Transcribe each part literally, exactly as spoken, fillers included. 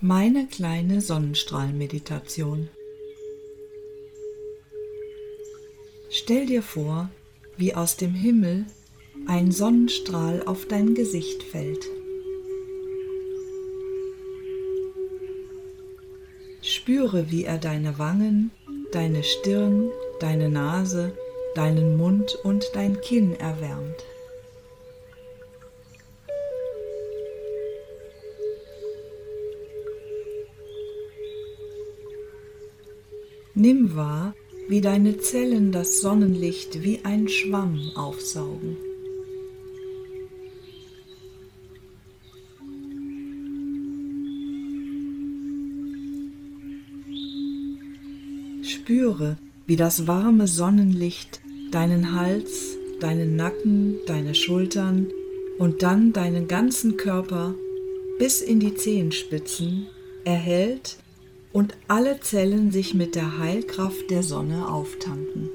Meine kleine Sonnenstrahlmeditation. Stell dir vor, wie aus dem Himmel ein Sonnenstrahl auf dein Gesicht fällt. Spüre, wie er deine Wangen, deine Stirn, deine Nase, deinen Mund und dein Kinn erwärmt. Nimm wahr, wie deine Zellen das Sonnenlicht wie ein Schwamm aufsaugen. Spüre, wie das warme Sonnenlicht deinen Hals, deinen Nacken, deine Schultern und dann deinen ganzen Körper bis in die Zehenspitzen erhält und alle Zellen sich mit der Heilkraft der Sonne auftanken.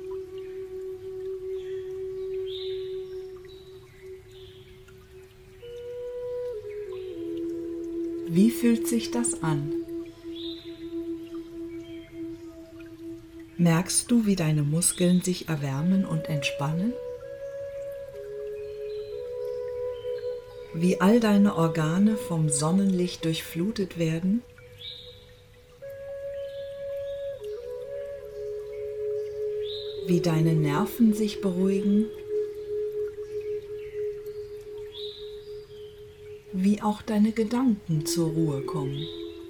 Wie fühlt sich das an? Merkst du, wie deine Muskeln sich erwärmen und entspannen? Wie all deine Organe vom Sonnenlicht durchflutet werden? Wie deine Nerven sich beruhigen? Wie auch deine Gedanken zur Ruhe kommen?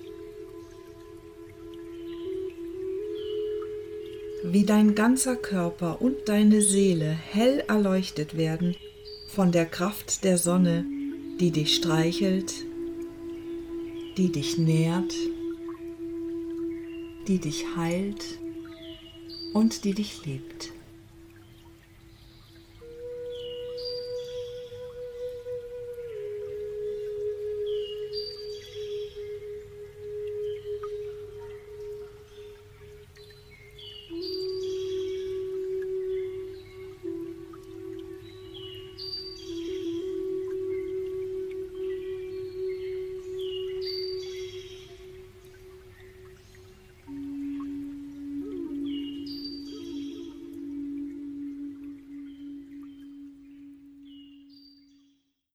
Wie dein ganzer Körper und deine Seele hell erleuchtet werden von der Kraft der Sonne, die dich streichelt, die dich nährt, die dich heilt und die dich liebt.